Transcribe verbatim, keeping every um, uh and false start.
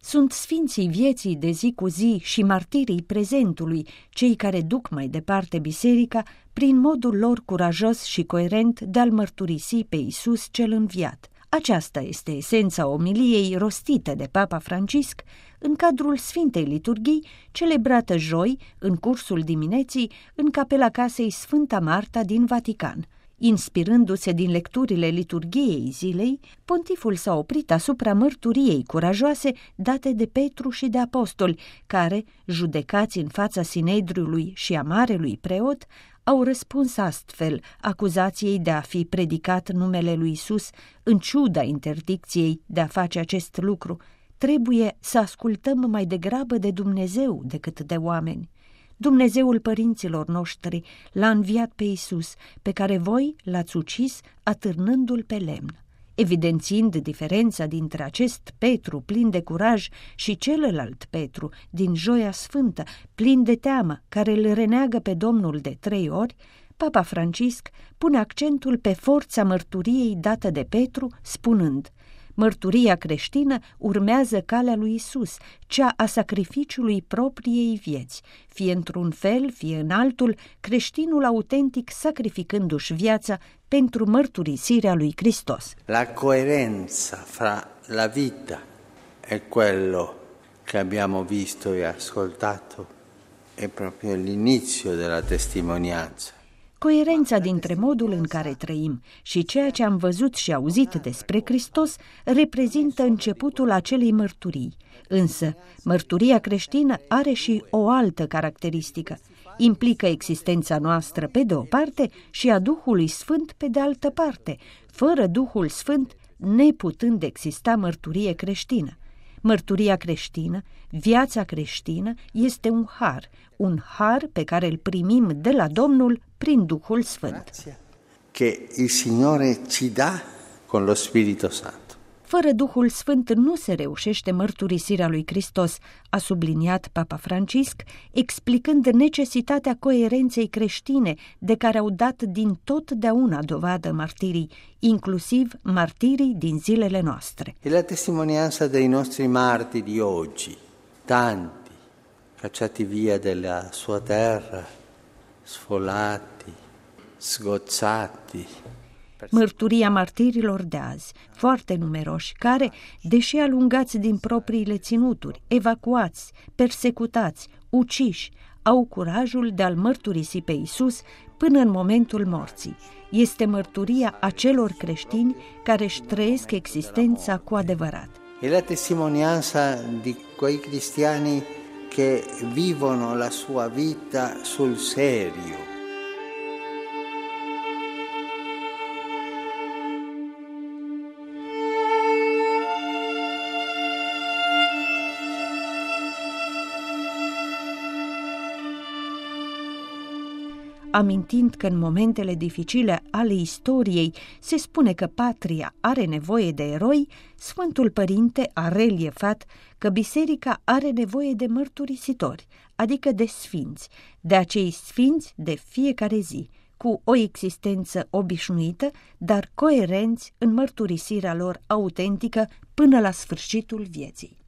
Sunt sfinții vieții de zi cu zi și martirii prezentului, cei care duc mai departe biserica prin modul lor curajos și coerent de a-L mărturisi pe Iisus cel înviat. Aceasta este esența omiliei rostite de Papa Francisc în cadrul Sfintei Liturghii, celebrată joi, în cursul dimineții, în capela casei Sfânta Marta din Vatican. Inspirându-se din lecturile liturghiei zilei, pontiful s-a oprit asupra mărturiei curajoase date de Petru și de apostoli, care, judecați în fața Sinedriului și a marelui preot, au răspuns astfel acuzației de a fi predicat numele lui Isus în ciuda interdicției de a face acest lucru. Trebuie să ascultăm mai degrabă de Dumnezeu decât de oameni. Dumnezeul părinților noștri l-a înviat pe Iisus, pe care voi l-ați ucis atârnându-l pe lemn. Evidențiind diferența dintre acest Petru plin de curaj și celălalt Petru din Joia Sfântă, plin de teamă, care îl reneagă pe Domnul de trei ori, Papa Francisc pune accentul pe forța mărturiei dată de Petru, spunând: mărturia creștină urmează calea lui Isus, cea a sacrificiului propriei vieți, fie într-un fel, fie în altul, creștinul autentic sacrificându-și viața pentru mărturisirea lui Hristos. La coerenza fra la vita e quello che abbiamo visto e ascoltato è proprio l'inizio della testimonianza. Coerența dintre modul în care trăim și ceea ce am văzut și auzit despre Hristos reprezintă începutul acelei mărturii. Însă, mărturia creștină are și o altă caracteristică. Implică existența noastră pe de o parte și a Duhului Sfânt pe de altă parte, fără Duhul Sfânt neputând exista mărturie creștină. Mărturia creștină, viața creștină, este un har, un har pe care îl primim de la Domnul prin Duhul Sfânt. Che il Signore ci dà con lo Spirito Santo. Fără Duhul Sfânt nu se reușește mărturisirea lui Hristos, a subliniat Papa Francisc, explicând necesitatea coerenței creștine de care au dat din totdeauna dovadă martirii, inclusiv martirii din zilele noastre. E la testimonianza dei nostri martiri di oggi, tanti cacciati via della sua terra, sfolati, sgozzati. Mărturia martirilor de azi, foarte numeroși, care, deși alungați din propriile ținuturi, evacuați, persecutați, uciși, au curajul de a-L mărturisi pe Iisus până în momentul morții. Este mărturia acelor creștini care își trăiesc existența cu adevărat. E la testimonianza di quei cristiani che vivono la sua vita sul serio. Amintind că în momentele dificile ale istoriei se spune că patria are nevoie de eroi, Sfântul Părinte a reliefat că biserica are nevoie de mărturisitori, adică de sfinți, de acei sfinți de fiecare zi, cu o existență obișnuită, dar coerenți în mărturisirea lor autentică până la sfârșitul vieții.